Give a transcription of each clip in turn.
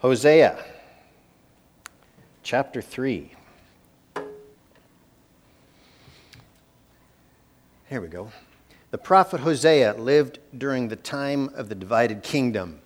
Hosea, chapter 3. Here we go. The prophet Hosea lived during the time of the divided kingdom.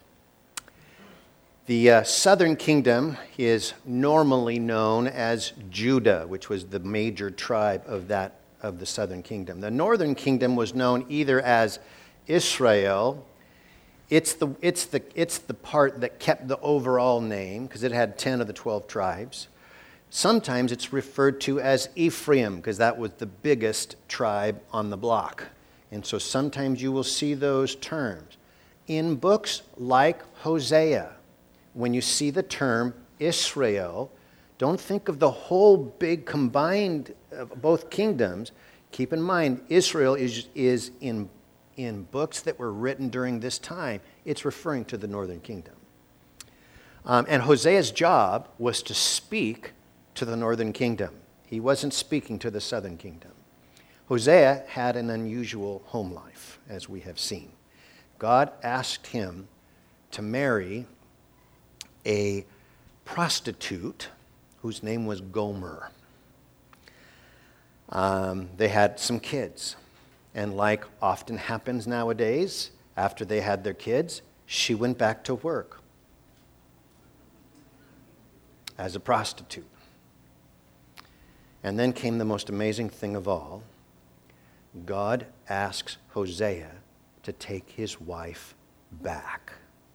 The southern kingdom is normally known as Judah, which was the major tribe of the southern kingdom. The northern kingdom was known either as Israel. It's the part that kept the overall name because it had 10 of the 12 tribes. Sometimes it's referred to as Ephraim because that was the biggest tribe on the block. And so sometimes you will see those terms. In books like Hosea, when you see the term Israel, don't think of the whole big combined of both kingdoms. Keep in mind, Israel is in books that were written during this time. It's referring to the northern kingdom. And Hosea's job was to speak to the northern kingdom. He wasn't speaking to the southern kingdom. Hosea had an unusual home life, as we have seen. God asked him to marry a prostitute whose name was Gomer. They had some kids. And like often happens nowadays, after they had their kids, she went back to work as a prostitute. And then came the most amazing thing of all. God asks Hosea to take his wife back.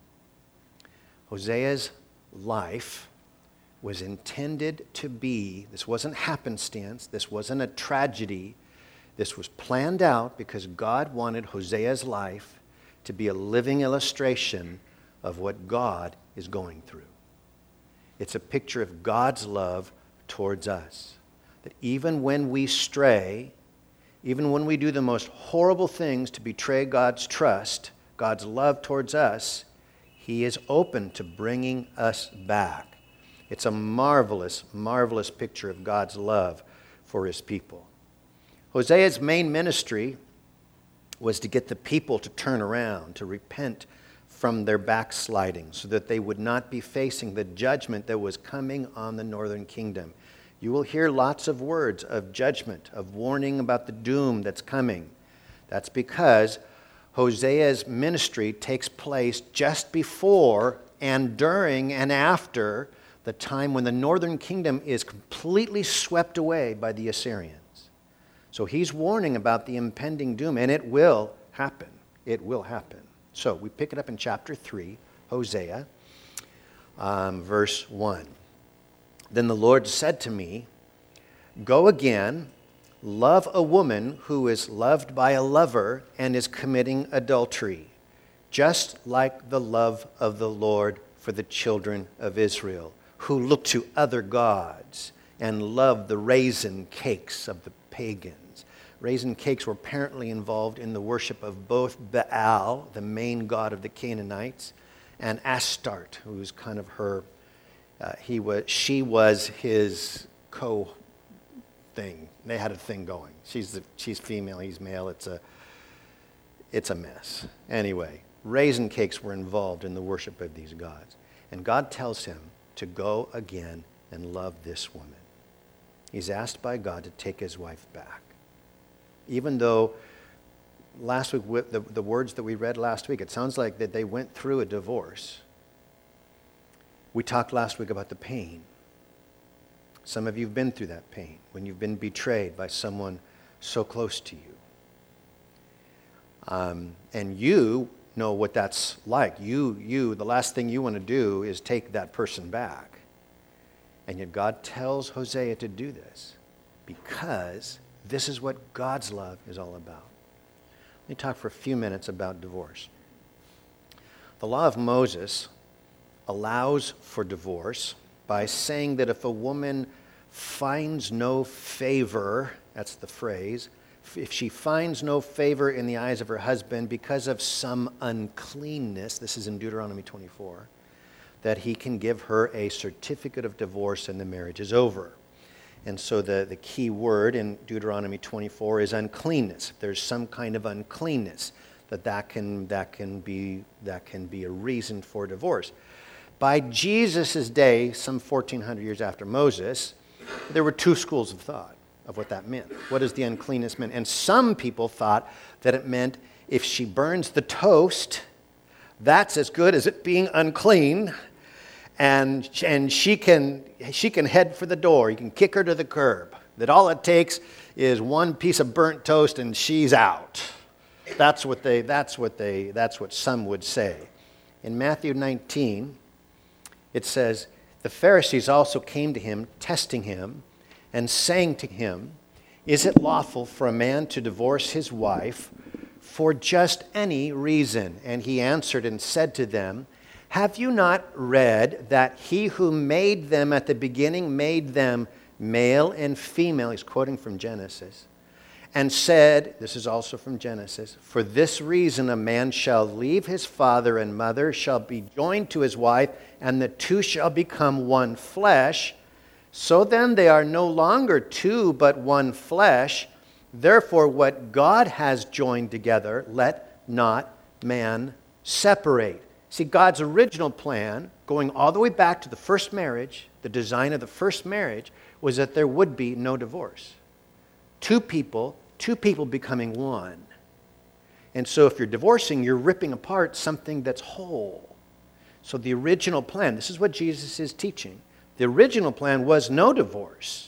Hosea's life was intended to be, this wasn't happenstance, this wasn't a tragedy, this was planned out because God wanted Hosea's life to be a living illustration of what God is going through. It's a picture of God's love towards us. That even when we stray, even when we do the most horrible things to betray God's trust, God's love towards us, He is open to bringing us back. It's a marvelous, marvelous picture of God's love for His people. Hosea's main ministry was to get the people to turn around, to repent from their backsliding, so that they would not be facing the judgment that was coming on the northern kingdom. You will hear lots of words of judgment, of warning about the doom that's coming. That's because Hosea's ministry takes place just before and during and after the time when the northern kingdom is completely swept away by the Assyrians. So he's warning about the impending doom, and it will happen. It will happen. So we pick it up in chapter 3, Hosea, verse 1. Then the Lord said to me, "Go again, love a woman who is loved by a lover and is committing adultery, just like the love of the Lord for the children of Israel, who look to other gods and love the raisin cakes of the pagans." Raisin cakes were apparently involved in the worship of both Baal, the main god of the Canaanites, and Astarte, who was kind of her, she was his co-thing. They had a thing going. She's female, he's male. It's a mess. Anyway, raisin cakes were involved in the worship of these gods. And God tells him to go again and love this woman. He's asked by God to take his wife back. Even though last week, the words that we read last week, it sounds like that they went through a divorce. We talked last week about the pain. Some of you have been through that pain when you've been betrayed by someone so close to you. And you know what that's like. The last thing you want to do is take that person back. And yet God tells Hosea to do this because this is what God's love is all about. Let me talk for a few minutes about divorce. The law of Moses allows for divorce by saying that if a woman finds no favor, that's the phrase, if she finds no favor in the eyes of her husband because of some uncleanness, this is in Deuteronomy 24, that he can give her a certificate of divorce and the marriage is over. And so the key word in Deuteronomy 24 is uncleanness. If there's some kind of uncleanness, that can be a reason for divorce. By Jesus' day, some 1,400 years after Moses, there were two schools of thought of what that meant. What does the uncleanness mean? And some people thought that it meant if she burns the toast, that's as good as it being unclean, and she can head for the door. You can kick her to the curb. That all it takes is one piece of burnt toast and she's out. That's what some would say. In Matthew 19, it says, the Pharisees also came to him, testing him, and saying to him, is it lawful for a man to divorce his wife for just any reason? And he answered and said to them, have you not read that he who made them at the beginning made them male and female? He's quoting from Genesis. And said, this is also from Genesis, for this reason a man shall leave his father and mother, shall be joined to his wife, and the two shall become one flesh. So then they are no longer two, but one flesh. Therefore what God has joined together, let not man separate. See, God's original plan, going all the way back to the first marriage, the design of the first marriage, was that there would be no divorce. Two people becoming one. And so if you're divorcing, you're ripping apart something that's whole. So the original plan, this is what Jesus is teaching. The original plan was no divorce.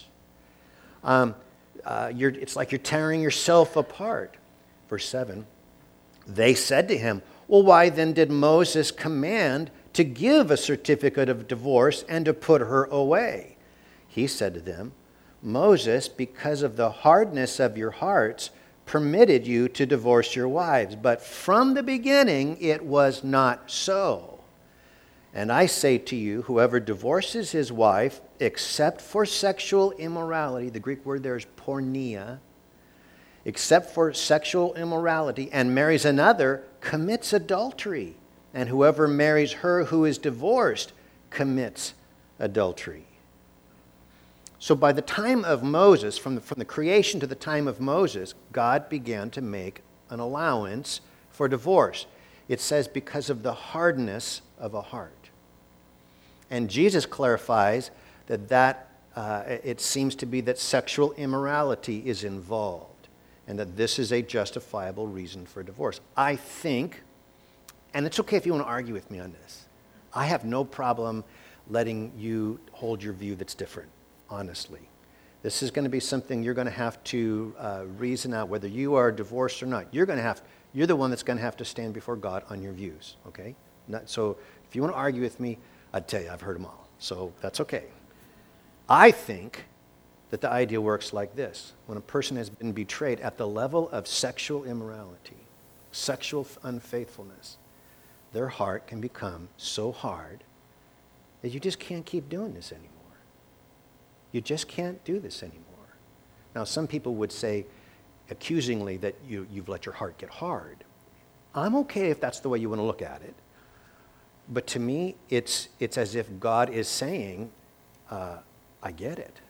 It's like you're tearing yourself apart. Verse 7, they said to him, well, why then did Moses command to give a certificate of divorce and to put her away? He said to them, Moses, because of the hardness of your hearts, permitted you to divorce your wives. But from the beginning it was not so. And I say to you, whoever divorces his wife, except for sexual immorality, the Greek word there is porneia, except for sexual immorality, and marries another, commits adultery. And whoever marries her who is divorced commits adultery. So by the time of Moses, from the creation to the time of Moses, God began to make an allowance for divorce. It says because of the hardness of a heart. And Jesus clarifies that it seems to be that sexual immorality is involved and that this is a justifiable reason for divorce. I think, and it's okay if you want to argue with me on this, I have no problem letting you hold your view that's different. Honestly, this is going to be something you're going to have to reason out whether you are divorced or not. You're the one that's going to have to stand before God on your views, okay? So if you want to argue with me, I'd tell you I've heard them all, so that's okay. I think that the idea works like this. When a person has been betrayed at the level of sexual immorality, sexual unfaithfulness, their heart can become so hard that you just can't keep doing this anymore. You just can't do this anymore. Now, some people would say accusingly that you've let your heart get hard. I'm okay if that's the way you want to look at it. But to me, it's as if God is saying, I get it.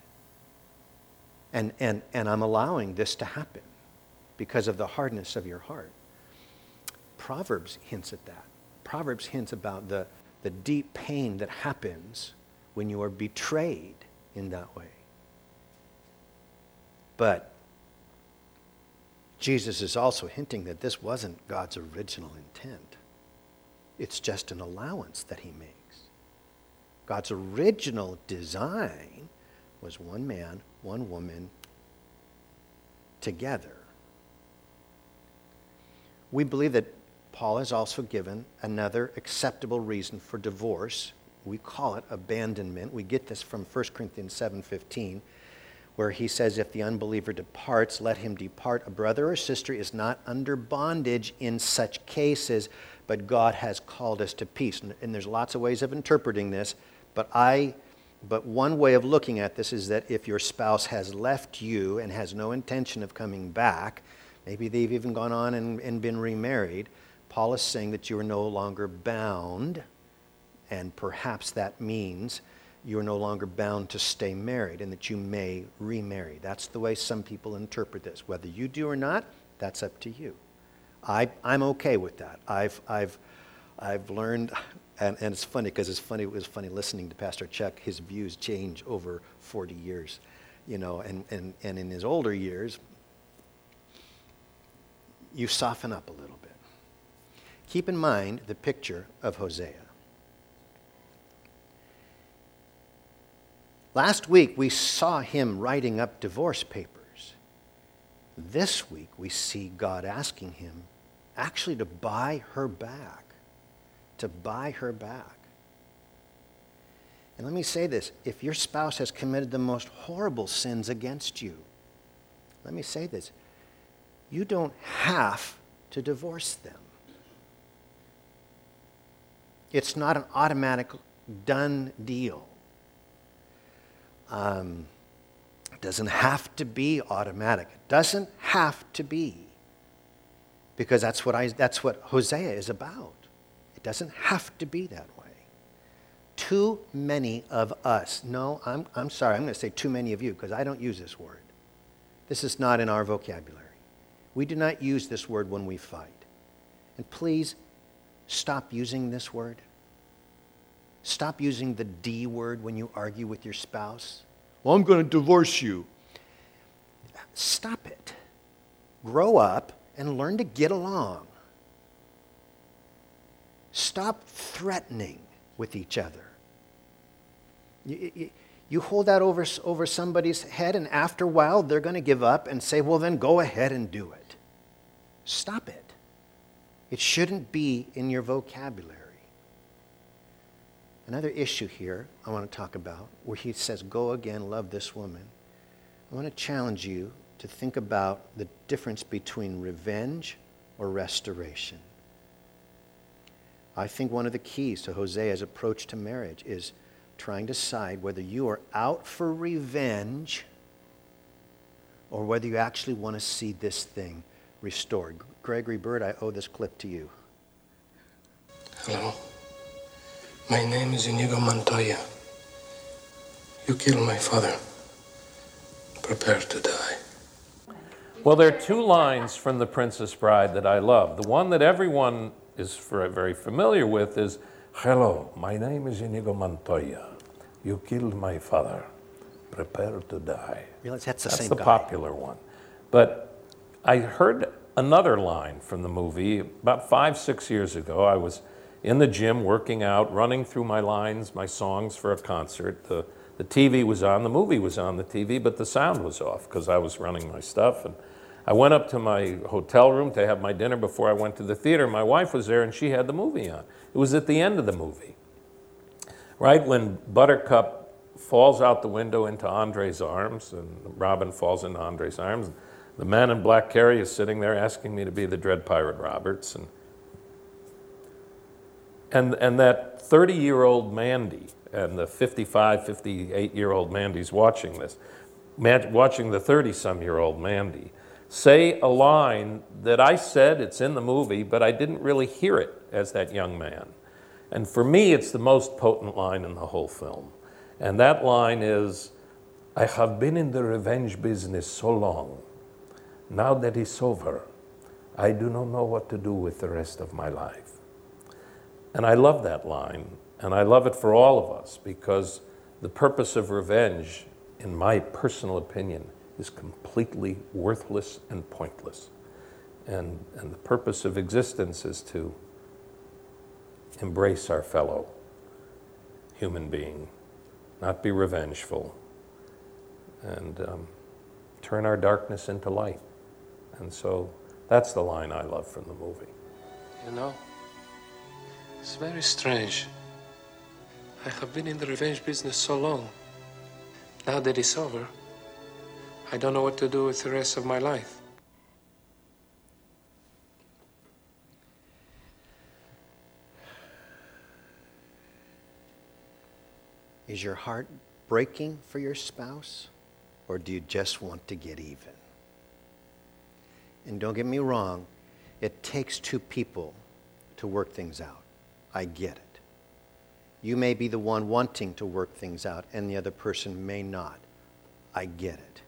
And I'm allowing this to happen because of the hardness of your heart. Proverbs hints at that. Proverbs hints about the deep pain that happens when you are betrayed in that way. But Jesus is also hinting that this wasn't God's original intent. It's just an allowance that he makes. God's original design was one man, one woman, together. We believe that Paul has also given another acceptable reason for divorce. We call it abandonment. We get this from 1 Corinthians 7:15, where he says, if the unbeliever departs, let him depart. A brother or sister is not under bondage in such cases, but God has called us to peace. And there's lots of ways of interpreting this, but one way of looking at this is that if your spouse has left you and has no intention of coming back, maybe they've even gone on and been remarried, Paul is saying that you are no longer bound, and perhaps that means you are no longer bound to stay married and that you may remarry. That's the way some people interpret this. Whether you do or not, that's up to you. I'm okay with that. I've learned And it's funny because it was funny listening to Pastor Chuck. His views change over 40 years, and in his older years, you soften up a little bit. Keep in mind the picture of Hosea. Last week, we saw him writing up divorce papers. This week, we see God asking him actually to buy her back. To buy her back. And let me say this, if your spouse has committed the most horrible sins against you, let me say this, you don't have to divorce them. It's not an automatic done deal. It doesn't have to be automatic. It doesn't have to be. Because that's what Hosea is about. It doesn't have to be that way. Too many of us, no, I'm sorry, I'm going to say too many of you because I don't use this word. This is not in our vocabulary. We do not use this word when we fight. And please, stop using this word. Stop using the D word when you argue with your spouse. Well, I'm going to divorce you. Stop it. Grow up and learn to get along. Stop threatening with each other. You hold that over somebody's head, and after a while, they're going to give up and say, well, then go ahead and do it. Stop it. It shouldn't be in your vocabulary. Another issue here I want to talk about, where he says, go again, love this woman. I want to challenge you to think about the difference between revenge or restoration. I think one of the keys to Hosea's approach to marriage is trying to decide whether you are out for revenge or whether you actually want to see this thing restored. Gregory Bird, I owe this clip to you. Hello. My name is Inigo Montoya. You killed my father. Prepare to die. Well, there are two lines from The Princess Bride that I love. The one that everyone is very familiar with is, hello, my name is Inigo Montoya. You killed my father. Prepare to die. Realize that's the That's same the guy. popular one. But I heard another line from the movie about 5-6 years ago. I was in the gym working out, running through my lines, my songs for a concert. The TV was on, the movie was on the TV, but the sound was off because I was running my stuff. And I went up to my hotel room to have my dinner before I went to the theater. My wife was there and she had the movie on. It was at the end of the movie, right when Buttercup falls out the window into Andre's arms and Robin falls into Andre's arms. The man in black Carey is sitting there asking me to be the Dread Pirate Roberts. And that 30-year-old Mandy and the 55, 58-year-old Mandy's watching this, watching the 30-some-year-old Mandy say a line that I said, it's in the movie, but I didn't really hear it as that young man. And for me, it's the most potent line in the whole film. And that line is, I have been in the revenge business so long. Now that it's over, I do not know what to do with the rest of my life. And I love that line, and I love it for all of us, because the purpose of revenge, in my personal opinion, is completely worthless and pointless. And the purpose of existence is to embrace our fellow human being, not be revengeful, and turn our darkness into light. And so that's the line I love from the movie. You know, it's very strange. I have been in the revenge business so long. Now that it's over, I don't know what to do with the rest of my life. Is your heart breaking for your spouse, or do you just want to get even? And don't get me wrong, it takes two people to work things out. I get it. You may be the one wanting to work things out, and the other person may not. I get it.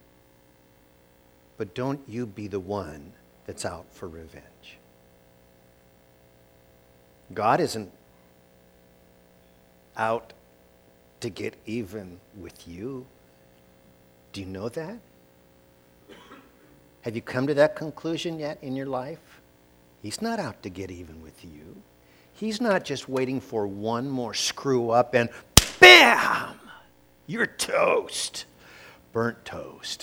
But don't you be the one that's out for revenge. God isn't out to get even with you. Do you know that? Have you come to that conclusion yet in your life? He's not out to get even with you. He's not just waiting for one more screw up and bam! You're toast. Burnt toast.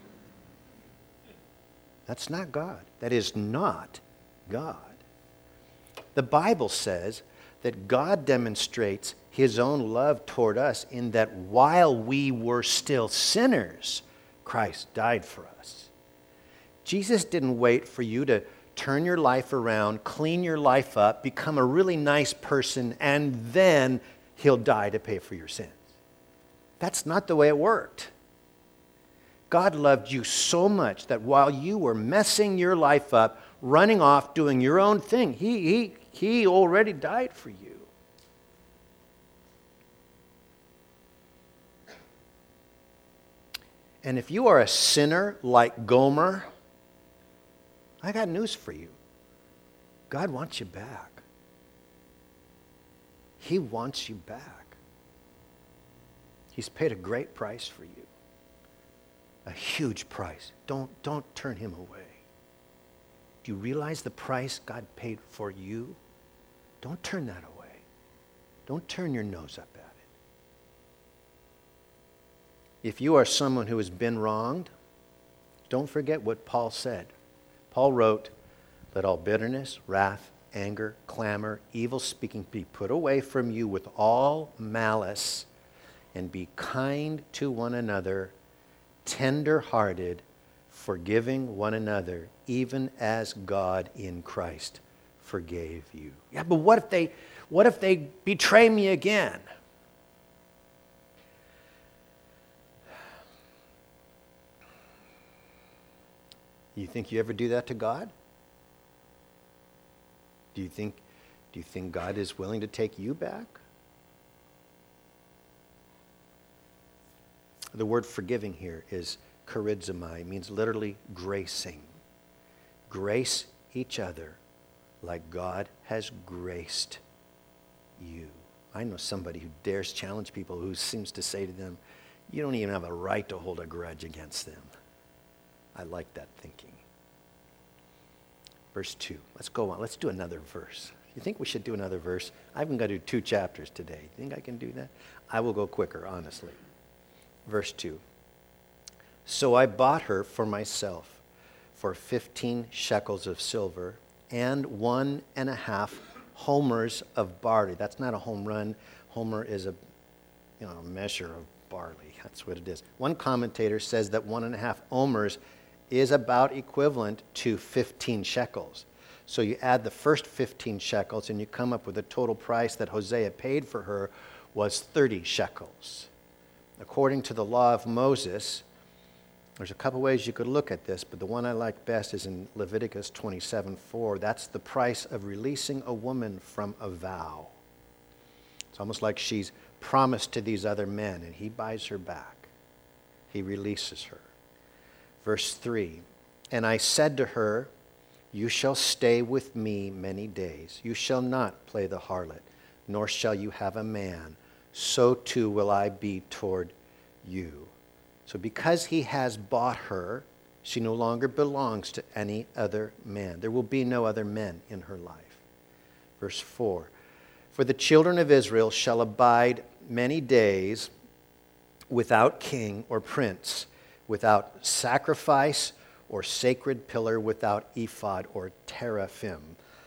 That's not God. That is not God. The Bible says that God demonstrates his own love toward us in that while we were still sinners, Christ died for us. Jesus didn't wait for you to turn your life around, clean your life up, become a really nice person, and then he'll die to pay for your sins. That's not the way it worked. God loved you so much that while you were messing your life up, running off, doing your own thing, he already died for you. And if you are a sinner like Gomer, I got news for you. God wants you back. He wants you back. He's paid a great price for you. A huge price. Don't turn him away. Do you realize the price God paid for you? Don't turn that away. Don't turn your nose up at it. If you are someone who has been wronged, don't forget what Paul said. Paul wrote, "Let all bitterness, wrath, anger, clamor, evil speaking be put away from you with all malice, and be kind to one another, tender-hearted, forgiving one another, even as God in Christ forgave you." Yeah, but what if they betray me again? You think you ever do that to God? Do you think God is willing to take you back? The word forgiving here is charizomai. It means literally gracing. Grace each other like God has graced you. I know somebody who dares challenge people, who seems to say to them, you don't even have a right to hold a grudge against them. I like that thinking. Verse 2. Let's go on. Let's do another verse. You think we should do another verse? I've got to do 2 chapters today. You think I can do that? I will go quicker, honestly. Verse 2. So I bought her for myself for 15 shekels of silver and 1.5 homers of barley. That's not a home run. Homer is a measure of barley. That's what it is. One commentator says that 1.5 omers is about equivalent to 15 shekels. So you add the first 15 shekels and you come up with the total price that Hosea paid for her was 30 shekels. According to the law of Moses, there's a couple ways you could look at this, but the one I like best is in Leviticus 27:4. That's the price of releasing a woman from a vow. It's almost like she's promised to these other men, and he buys her back. He releases her. Verse 3, and I said to her, you shall stay with me many days. You shall not play the harlot, nor shall you have a man. So too will I be toward you. So because he has bought her, she no longer belongs to any other man. There will be no other men in her life. Verse 4, for the children of Israel shall abide many days without king or prince, without sacrifice or sacred pillar, without ephod or teraphim.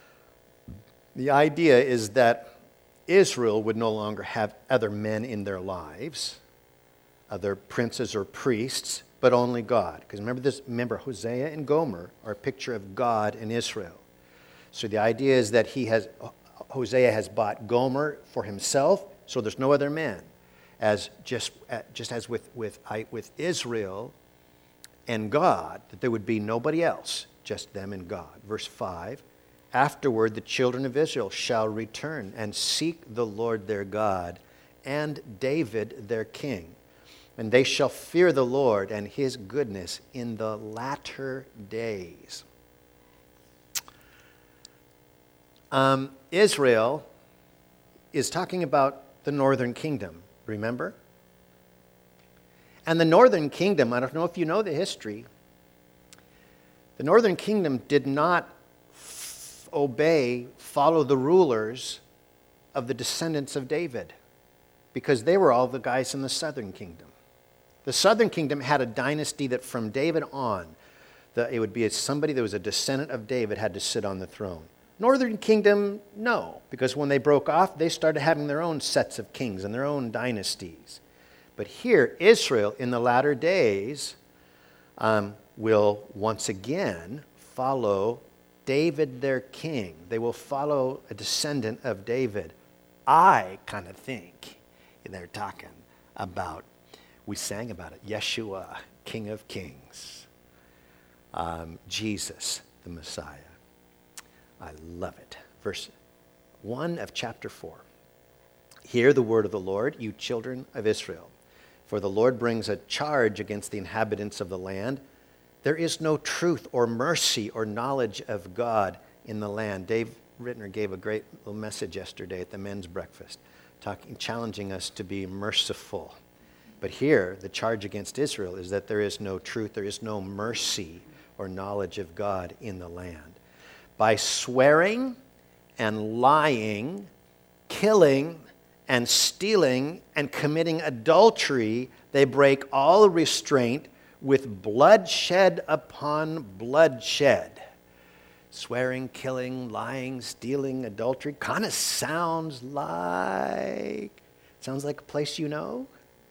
The idea is that Israel would no longer have other men in their lives, other princes or priests, but only God. Because remember, Hosea and Gomer are a picture of God and Israel. So the idea is that Hosea has bought Gomer for himself, so there's no other men. Just as with Israel and God, that there would be nobody else, just them and God. Verse 5, afterward the children of Israel shall return and seek the Lord their God and David their king. And they shall fear the Lord and his goodness in the latter days. Israel is talking about the northern kingdom, remember? And the northern kingdom, I don't know if you know the history, the northern kingdom did not follow the rulers of the descendants of David, because they were all the guys in the southern kingdom. The southern kingdom had a dynasty that from David on, it would be somebody that was a descendant of David had to sit on the throne. Northern kingdom, no, because when they broke off, they started having their own sets of kings and their own dynasties. But here, Israel in the latter days will once again follow David their king. They will follow a descendant of David. I kind of think they're talking about, we sang about it, Yeshua, King of Kings, Jesus, the Messiah. I love it. Verse 1 of chapter 4. Hear the word of the Lord, you children of Israel. For the Lord brings a charge against the inhabitants of the land. There is no truth or mercy or knowledge of God in the land. Dave Rittner gave a great little message yesterday at the men's breakfast, challenging us to be merciful. But here, the charge against Israel is that there is no truth, there is no mercy or knowledge of God in the land. By swearing and lying, killing and stealing and committing adultery, they break all restraint with bloodshed upon bloodshed. Swearing, killing, lying, stealing, adultery kind of sounds like a place you know.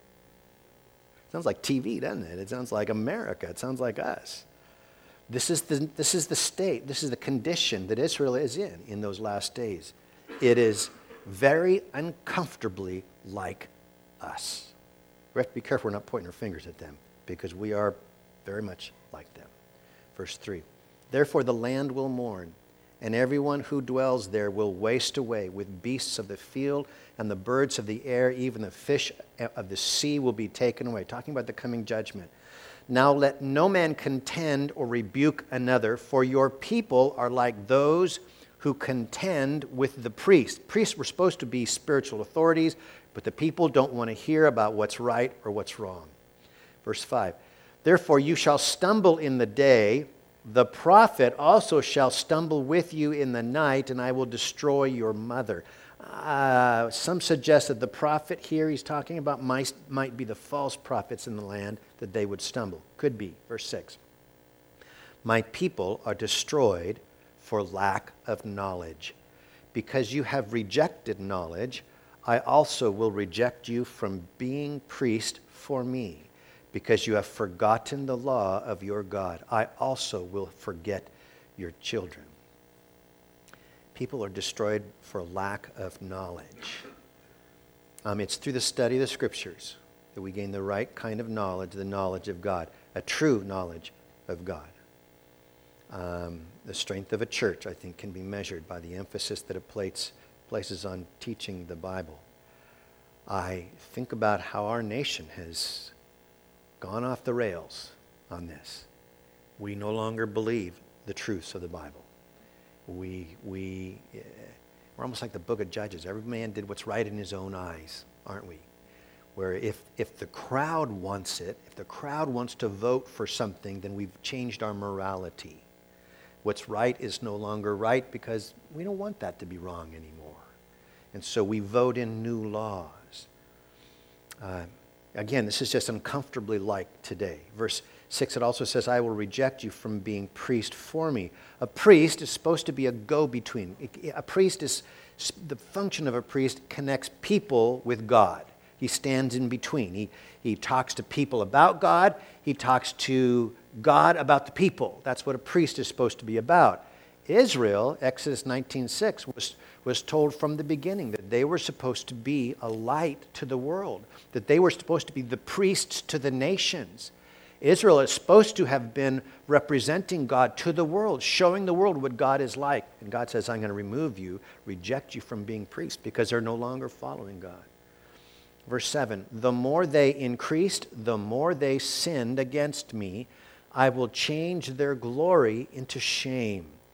Sounds like TV, doesn't it? It sounds like America. It sounds like us. This is the state, this is the condition that Israel is in those last days. It is very uncomfortably like us. We have to be careful we're not pointing our fingers at them, because we are very much like them. Verse 3, therefore the land will mourn, and everyone who dwells there will waste away with beasts of the field and the birds of the air, even the fish of the sea will be taken away. Talking about the coming judgment. Now let no man contend or rebuke another, for your people are like those who contend with the priests. Priests were supposed to be spiritual authorities, but the people don't want to hear about what's right or what's wrong. Verse 5, therefore you shall stumble in the day, the prophet also shall stumble with you in the night, and I will destroy your mother. Some suggest that the prophet here he's talking about might be the false prophets in the land, that they would stumble. Could be. Verse 6. My people are destroyed for lack of knowledge. Because you have rejected knowledge, I also will reject you from being priest for me. Because you have forgotten the law of your God, I also will forget your children. People are destroyed for lack of knowledge. It's through the study of the Scriptures that we gain the right kind of knowledge, the knowledge of God, a true knowledge of God. The strength of a church, I think, can be measured by the emphasis that it places on teaching the Bible. I think about how our nation has gone off the rails on this. We no longer believe the truths of the Bible. We're almost like the book of Judges. Every man did what's right in his own eyes, aren't we? Where if the crowd wants it, if the crowd wants to vote for something, then we've changed our morality. What's right is no longer right because we don't want that to be wrong anymore. And so we vote in new laws. Again, this is just uncomfortably like today. Verse 6, it also says, I will reject you from being priest for me. A priest is supposed to be a go-between. The function of a priest connects people with God. He stands in between. He talks to people about God. He talks to God about the people. That's what a priest is supposed to be about. Israel, Exodus 19:6, was told from the beginning that they were supposed to be a light to the world, that they were supposed to be the priests to the nations. Israel is supposed to have been representing God to the world, showing the world what God is like. And God says, I'm going to remove you, reject you from being priests because they're no longer following God. Verse 7, the more they increased, the more they sinned against me. I will change their glory into shame.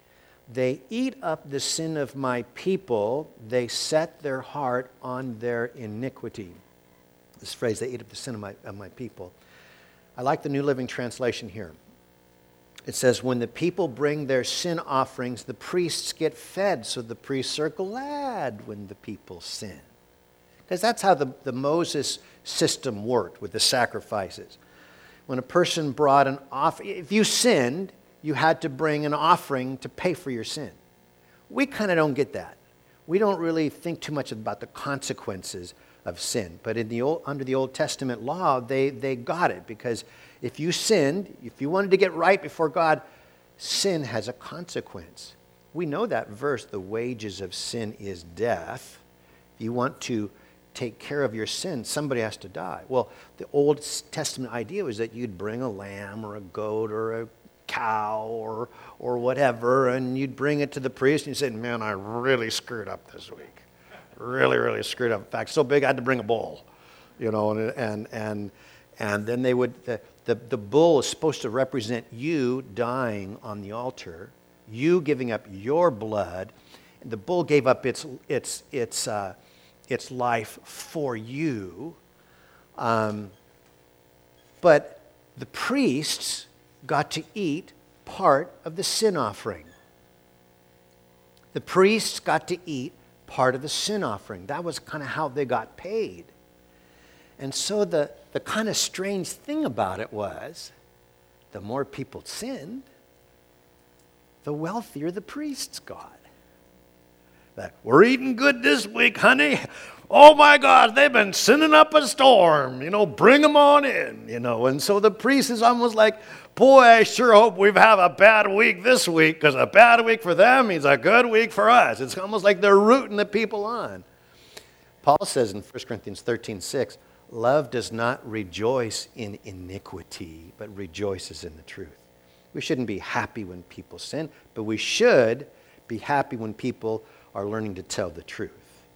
They eat up the sin of my people. They set their heart on their iniquity. This phrase, they eat up the sin of my people. I like the New Living Translation here. It says, when the people bring their sin offerings, the priests get fed. So the priests are glad when the people sin. Because that's how the Moses system worked with the sacrifices. When a person brought an offering, if you sinned, you had to bring an offering to pay for your sin. We kind of don't get that. We don't really think too much about the consequences of sin. But under the Old Testament law, they got it. Because if you sinned, if you wanted to get right before God, sin has a consequence. We know that verse, the wages of sin is death. If you want to take care of your sin, somebody has to die. Well, the Old Testament idea was that you'd bring a lamb or a goat or a cow or whatever, and you'd bring it to the priest, and you said, man, I really screwed up this week. Really, really screwed up. In fact, so big I had to bring a bull. And then they would, the bull is supposed to represent you dying on the altar, you giving up your blood. The bull gave up its life for you. But the priests got to eat part of the sin offering. The priests got to eat part of the sin offering. That was kind of how they got paid. And so the kind of strange thing about it was, the more people sinned, the wealthier the priests got. That, we're eating good this week, honey. Oh my God, they've been sending up a storm. Bring them on in. And so the priest is almost like, boy, I sure hope we have a bad week this week, because a bad week for them means a good week for us. It's almost like they're rooting the people on. Paul says in 1 Corinthians 13:6, love does not rejoice in iniquity, but rejoices in the truth. We shouldn't be happy when people sin, but we should be happy when people are learning to tell the truth.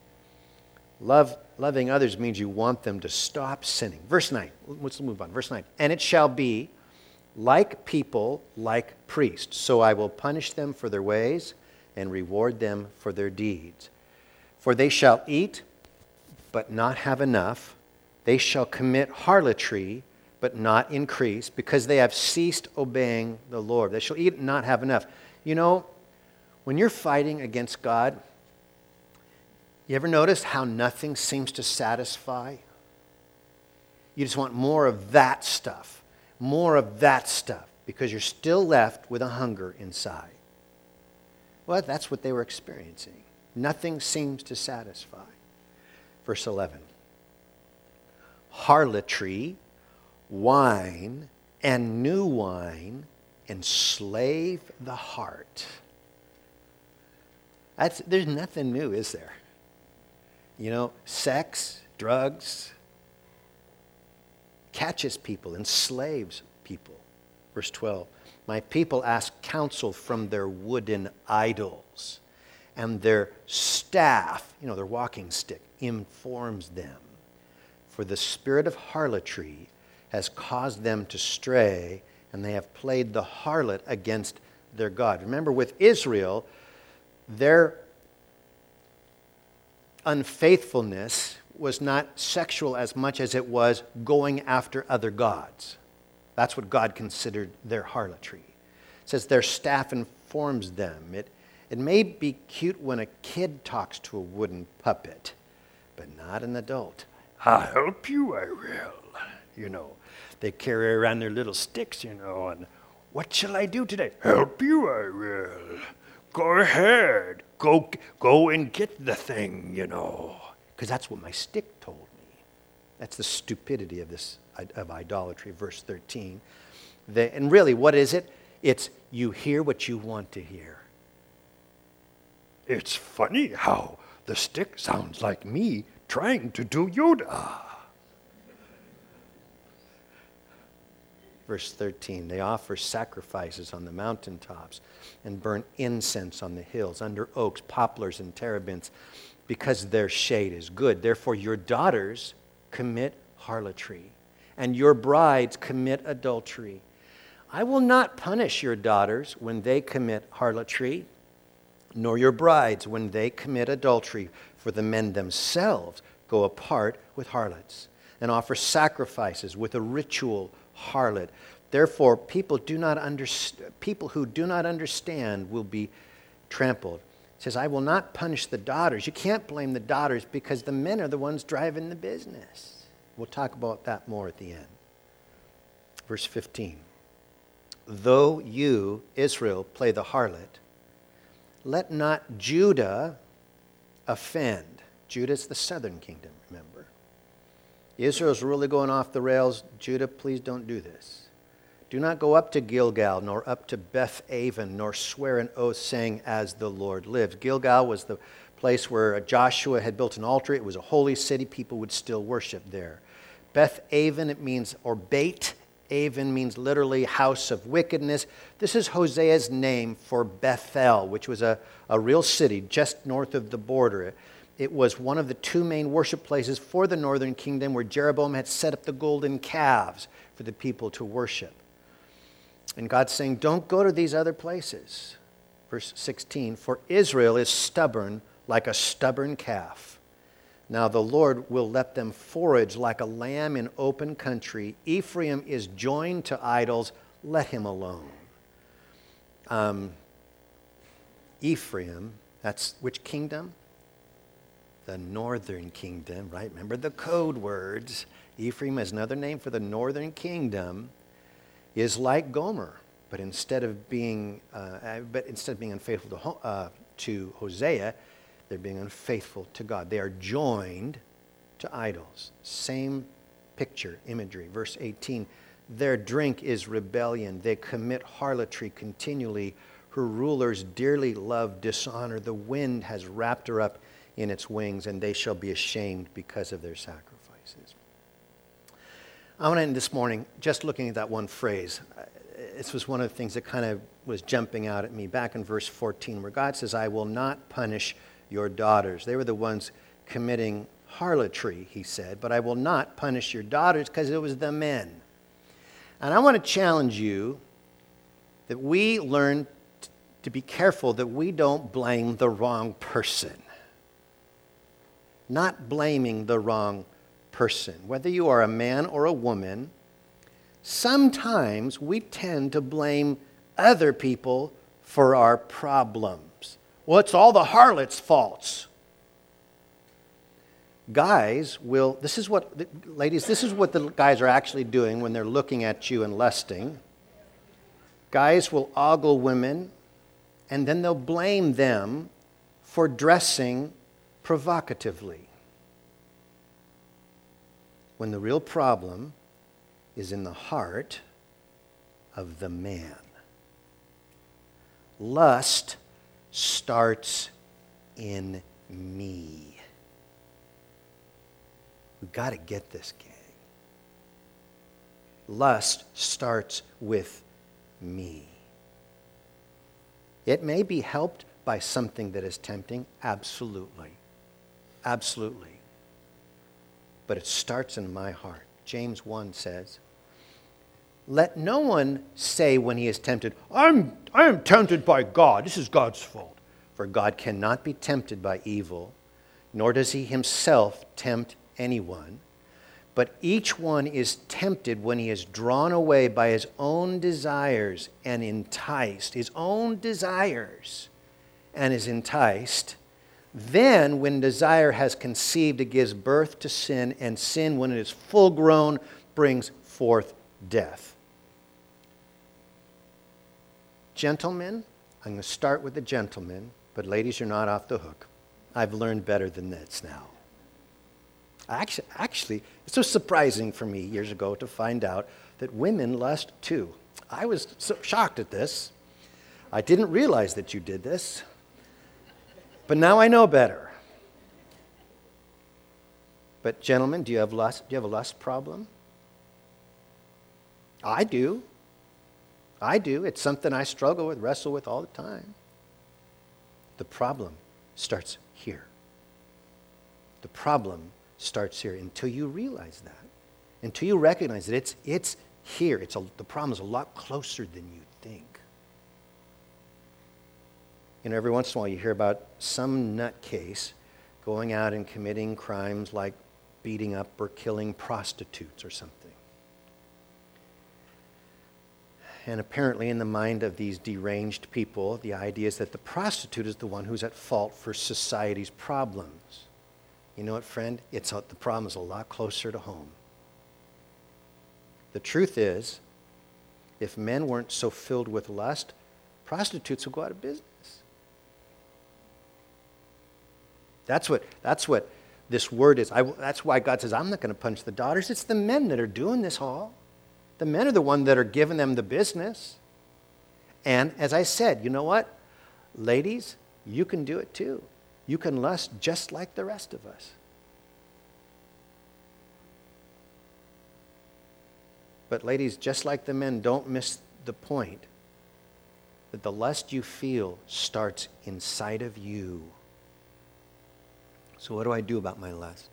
Loving others means you want them to stop sinning. Verse 9. Let's move on. Verse 9. And it shall be like people, like priests. So I will punish them for their ways and reward them for their deeds. For they shall eat, but not have enough. They shall commit harlotry, but not increase, because they have ceased obeying the Lord. They shall eat and not have enough. When you're fighting against God, you ever notice how nothing seems to satisfy? You just want more of that stuff, because you're still left with a hunger inside. Well, that's what they were experiencing. Nothing seems to satisfy. Verse 11. Harlotry, wine, and new wine enslave the heart. There's nothing new, is there? Sex, drugs, catches people, enslaves people. Verse 12, my people ask counsel from their wooden idols, and their staff, their walking stick, informs them. For the spirit of harlotry has caused them to stray, and they have played the harlot against their God. Remember, with Israel, their unfaithfulness was not sexual as much as it was going after other gods. That's what God considered their harlotry. It says their staff informs them. It may be cute when a kid talks to a wooden puppet, but not an adult. I'll help you, I will. They carry around their little sticks, and what shall I do today? Help you, I will. Go ahead. Go and get the thing, Because that's what my stick told me. That's the stupidity of idolatry, verse 13. And really, what is it? It's you hear what you want to hear. It's funny how the stick sounds like me trying to do Yoda. Verse 13, they offer sacrifices on the mountaintops and burn incense on the hills, under oaks, poplars, and terebinths, because their shade is good. Therefore your daughters commit harlotry, and your brides commit adultery. I will not punish your daughters when they commit harlotry, nor your brides when they commit adultery, for the men themselves go apart with harlots and offer sacrifices with a ritual harlot. Therefore, people who do not understand will be trampled. It says, I will not punish the daughters. You can't blame the daughters because the men are the ones driving the business. We'll talk about that more at the end. Verse 15. Though you, Israel, play the harlot, let not Judah offend. Judah's the southern kingdom, remember. Israel's really going off the rails. Judah, please don't do this. Do not go up to Gilgal, nor up to Beth-aven, nor swear an oath, saying, as the Lord lives. Gilgal was the place where Joshua had built an altar. It was a holy city. People would still worship there. Beth-aven, it means, or Beit-aven means literally house of wickedness. This is Hosea's name for Bethel, which was a real city just north of the border. It was one of the two main worship places for the northern kingdom where Jeroboam had set up the golden calves for the people to worship. And God's saying, don't go to these other places. Verse 16, for Israel is stubborn like a stubborn calf. Now the Lord will let them forage like a lamb in open country. Ephraim is joined to idols. Let him alone. Ephraim, that's which kingdom? The northern kingdom, right? Remember the code words. Ephraim is another name for the northern kingdom. Is like Gomer, but instead of being unfaithful to Hosea, they're being unfaithful to God. They are joined to idols. Same picture, imagery. Verse 18, their drink is rebellion. They commit harlotry continually. Her rulers dearly love dishonor. The wind has wrapped her up in its wings, and they shall be ashamed because of their sacrifices. I want to end this morning just looking at that one phrase. This was one of the things that kind of was jumping out at me back in verse 14, where God says, I will not punish your daughters. They were the ones committing harlotry, he said, but I will not punish your daughters because it was the men. And I want to challenge you that we learn to be careful that we don't blame the wrong person. Not blaming the wrong person. Whether you are a man or a woman, sometimes we tend to blame other people for our problems. Well, it's all the harlot's faults. Guys will, ladies, this is what the guys are actually doing when they're looking at you and lusting. Guys will ogle women, and then they'll blame them for dressing provocatively. When the real problem is in the heart of the man. Lust starts in me. We've got to get this, gang. Lust starts with me. It may be helped by something that is tempting, absolutely. Absolutely. But it starts in my heart. James 1 says, let no one say when he is tempted, I am tempted by God. This is God's fault. For God cannot be tempted by evil, nor does he himself tempt anyone. But each one is tempted when he is drawn away by his own desires and enticed. His own desires and is enticed. Then, when desire has conceived, it gives birth to sin, and sin, when it is full grown, brings forth death. Gentlemen, I'm going to start with the gentlemen, but ladies, you're not off the hook. I've learned better than this now. Actually, it's so surprising for me years ago to find out that women lust too. I was so shocked at this. I didn't realize that you did this. But now I know better. But gentlemen, do you have lust? Do you have a lust problem? I do. It's something I struggle with, wrestle with all the time. The problem starts here. The problem starts here until you realize that. Until you recognize that it's here. The problem is a lot closer than you think. You know, every once in a while you hear about some nutcase going out and committing crimes like beating up or killing prostitutes or something. And apparently in the mind of these deranged people, the idea is that the prostitute is the one who's at fault for society's problems. You know what, friend? The problem is a lot closer to home. The truth is, if men weren't so filled with lust, prostitutes would go out of business. That's what this word is. That's why God says, I'm not going to punish the daughters. It's the men that are doing this all. The men are the ones that are giving them the business. And as I said, you know what? Ladies, you can do it too. You can lust just like the rest of us. But ladies, just like the men, don't miss the point that the lust you feel starts inside of you. So what do I do about my lust?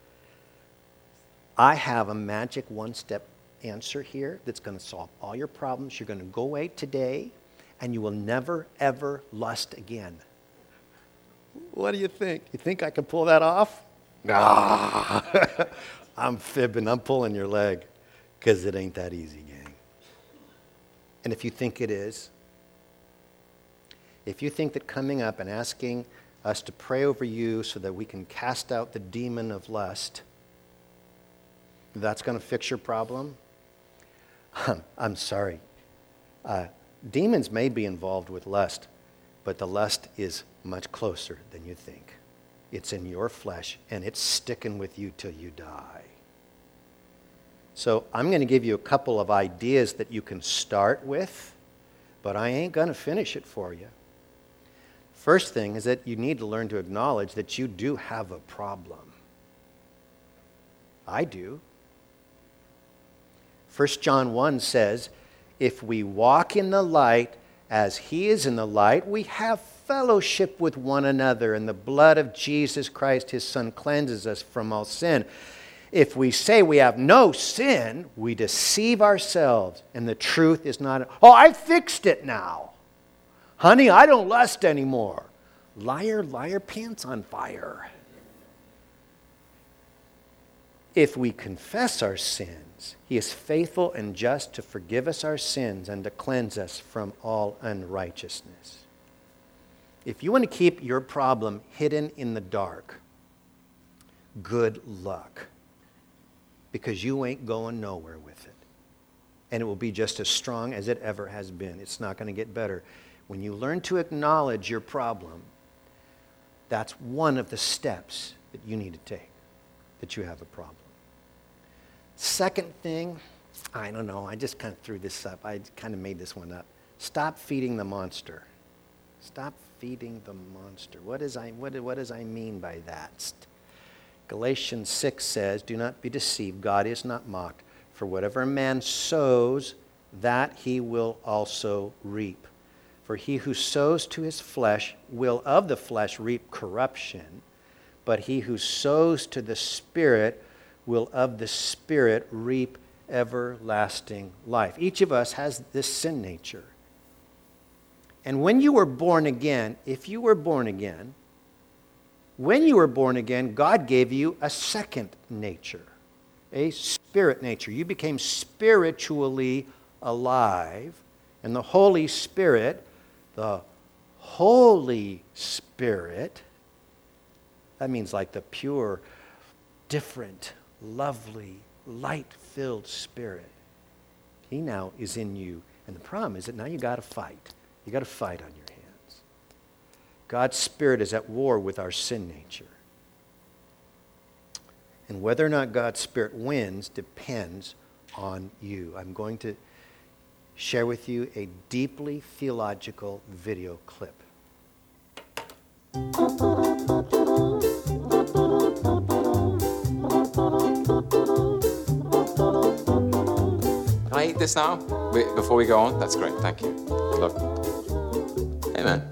I have a magic one-step answer here that's going to solve all your problems. You're going to go away today, and you will never, ever lust again. What do you think? You think I can pull that off? Nah. I'm fibbing. I'm pulling your leg, because it ain't that easy, gang. And if you think it is, if you think that coming up and asking us to pray over you so that we can cast out the demon of lust, that's going to fix your problem, I'm sorry. Demons may be involved with lust, but the lust is much closer than you think. It's in your flesh, and it's sticking with you till you die. So I'm going to give you a couple of ideas that you can start with, but I ain't going to finish it for you. First thing is that you need to learn to acknowledge that you do have a problem. I do. 1 John 1 says, if we walk in the light as he is in the light, we have fellowship with one another, and the blood of Jesus Christ, his Son, cleanses us from all sin. If we say we have no sin, we deceive ourselves, and the truth is not. Oh, I fixed it now. Honey, I don't lust anymore. Liar, liar, pants on fire. If we confess our sins, he is faithful and just to forgive us our sins and to cleanse us from all unrighteousness. If you want to keep your problem hidden in the dark, good luck. Because you ain't going nowhere with it. And it will be just as strong as it ever has been. It's not going to get better. When you learn to acknowledge your problem, that's one of the steps that you need to take, that you have a problem. Second thing, I don't know, I just kind of threw this up. I kind of made this one up. Stop feeding the monster. Stop feeding the monster. What does I mean by that? Galatians 6 says, do not be deceived. God is not mocked. For whatever a man sows, that he will also reap. For he who sows to his flesh will of the flesh reap corruption, but he who sows to the Spirit will of the Spirit reap everlasting life. Each of us has this sin nature. And when you were born again, if you were born again, when you were born again, God gave you a second nature, a spirit nature. You became spiritually alive, and the Holy Spirit, that means like the pure, different, lovely, light-filled Spirit. He now is in you. And the problem is that now you got to fight. You got to fight on your hands. God's Spirit is at war with our sin nature. And whether or not God's Spirit wins depends on you. I'm going to share with you a deeply theological video clip. Can I eat this now? Before we go on? That's great, thank you. Look. Hey, man.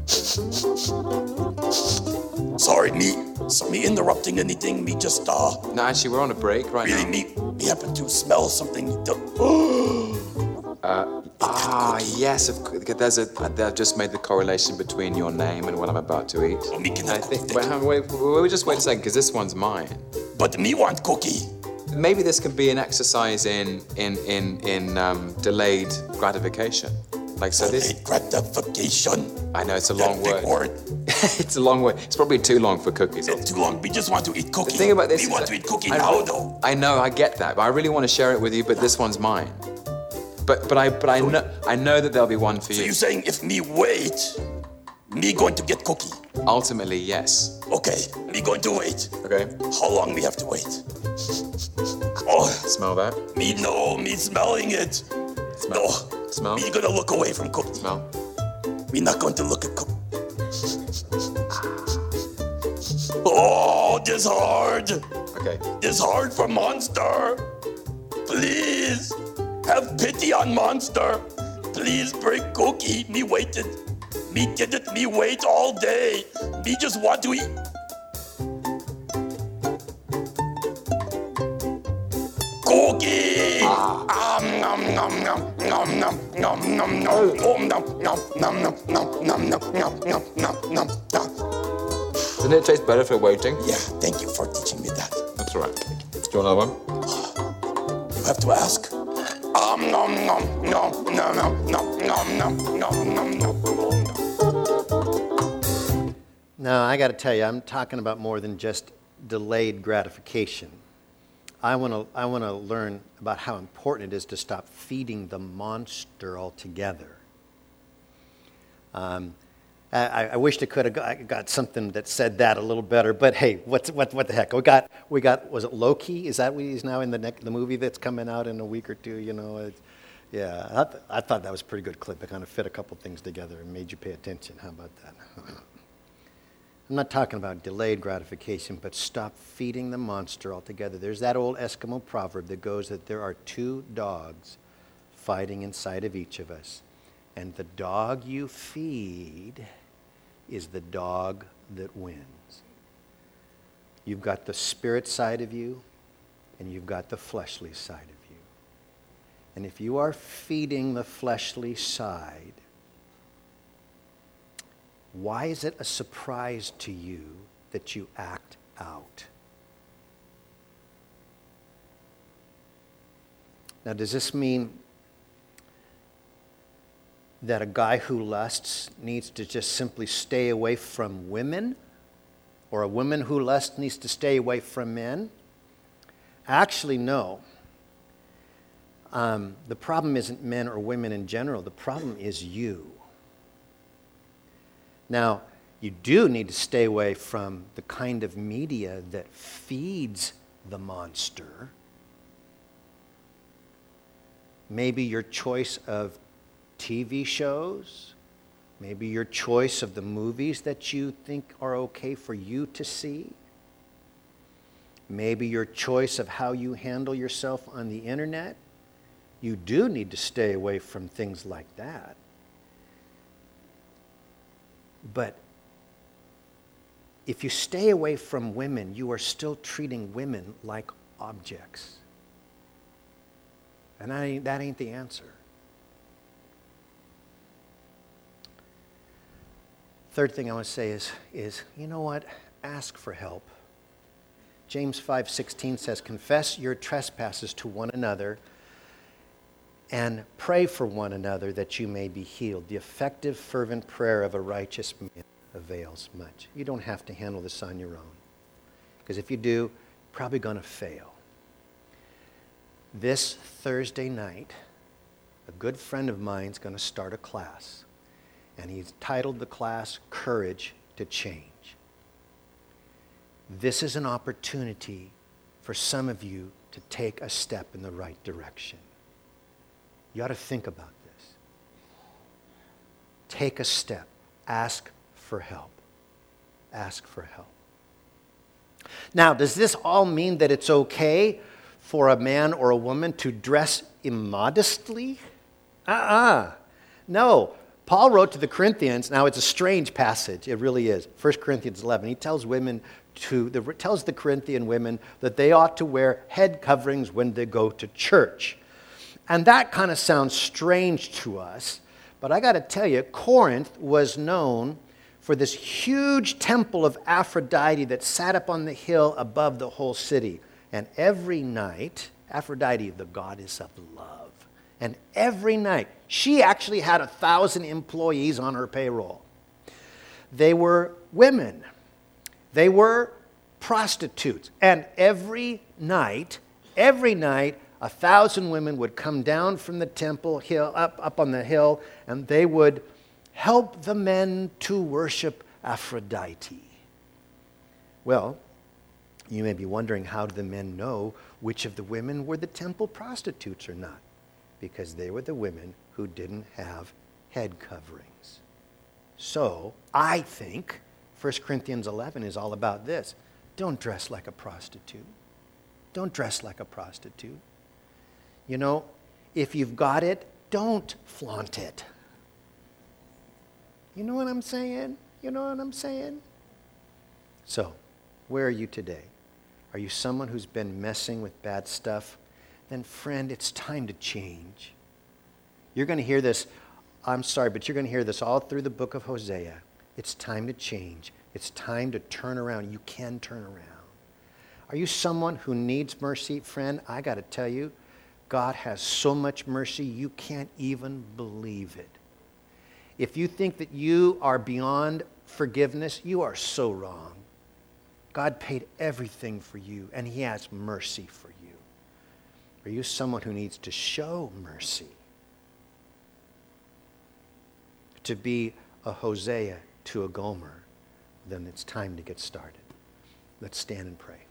Sorry, me interrupting anything. Me just, No, actually, we're on a break right really, now. me happen to smell something. cookie. Yes. I've just made the correlation between your name and what I'm about to eat. Oh, me I cannot think. cook that. Wait, just wait a second, because this one's mine. But me want cookie. Maybe this can be an exercise in delayed gratification. Like so, this. Delayed gratification. I know it's a That long big word. It's a long word. It's probably too long for cookies. It's too long. We just want to eat cookie. The thing about this we is want that to eat cookie I now, re- though. I know, I get that, but I really want to share it with you. But this one's mine. But I know that there'll be one for So you. you're saying if me wait, me going to get cookie? Ultimately, yes. Okay, me going to wait. Okay. How long we have to wait? Oh, Smell that. me smelling it. No, Smell. me gonna look away from cookie. Smell. Me not going to look at cookie. Oh, this hard. Okay. This hard for Monster. Please, have pity on Monster. Please bring cookie. Me waited. Me did it. Me wait all day. Me just want to eat. Cookie. Nom nom nom nom nom nom nom nom. Oh nom nom nom nom nom nom nom nom nom nom nom nom. Doesn't it taste better for waiting? Yeah, thank you for teaching me that. That's all right. Do you want another one? You have to ask. Nom nom nom nom nom nom nom nom nom nom nom. No, I got to tell you, I'm talking about more than just delayed gratification. I want to learn about how important it is to stop feeding the monster altogether. I wished I could have got something that said that a little better, but hey, what the heck? We got was it Loki? Is that what he's now in the movie that's coming out in a week or two? You know, yeah. I thought that was a pretty good clip. It kind of fit a couple things together and made you pay attention. How about that? I'm not talking about delayed gratification, but stop feeding the monster altogether. There's that old Eskimo proverb that goes that there are two dogs fighting inside of each of us. And the dog you feed is the dog that wins. You've got the spirit side of you, and you've got the fleshly side of you. And if you are feeding the fleshly side, why is it a surprise to you that you act out? Now, does this mean that a guy who lusts needs to just simply stay away from women? Or a woman who lusts needs to stay away from men? Actually, no. The problem isn't men or women in general. The problem is you. Now, you do need to stay away from the kind of media that feeds the monster. Maybe your choice of TV shows, maybe your choice of the movies that you think are okay for you to see, maybe your choice of how you handle yourself on the internet. You do need to stay away from things like that. But if you stay away from women, you are still treating women like objects. And that ain't the answer. Third thing I want to say is you know what? Ask for help. James 5:16 says, confess your trespasses to one another and pray for one another that you may be healed. The effective, fervent prayer of a righteous man avails much. You don't have to handle this on your own. Because if you do, you're probably going to fail. This Thursday night, a good friend of mine is going to start a class. And he's titled the class, Courage to Change. This is an opportunity for some of you to take a step in the right direction. You ought to think about this. Take a step. Ask for help. Ask for help. Now, does this all mean that it's okay for a man or a woman to dress immodestly? No. Paul wrote to the Corinthians, now it's a strange passage, it really is. 1 Corinthians 11, he tells tells the Corinthian women that they ought to wear head coverings when they go to church. And that kind of sounds strange to us, but I got to tell you, Corinth was known for this huge temple of Aphrodite that sat up on the hill above the whole city. And every night, Aphrodite, the goddess of love, and every night, she actually had 1,000 employees on her payroll. They were women. They were prostitutes. And every night, 1,000 women would come down from the temple hill, up on the hill, and they would help the men to worship Aphrodite. Well, you may be wondering, how do the men know which of the women were the temple prostitutes or not? Because they were the women who didn't have head coverings. So, I think 1 Corinthians 11 is all about this. Don't dress like a prostitute. Don't dress like a prostitute. You know, if you've got it, don't flaunt it. You know what I'm saying? You know what I'm saying? So, where are you today? Are you someone who's been messing with bad stuff? Then, friend, it's time to change. You're going to hear this, I'm sorry, but you're going to hear this all through the book of Hosea. It's time to change. It's time to turn around. You can turn around. Are you someone who needs mercy? Friend, I got to tell you, God has so much mercy, you can't even believe it. If you think that you are beyond forgiveness, you are so wrong. God paid everything for you, and He has mercy for you. Are you someone who needs to show mercy? To be a Hosea to a Gomer, then it's time to get started. Let's stand and pray.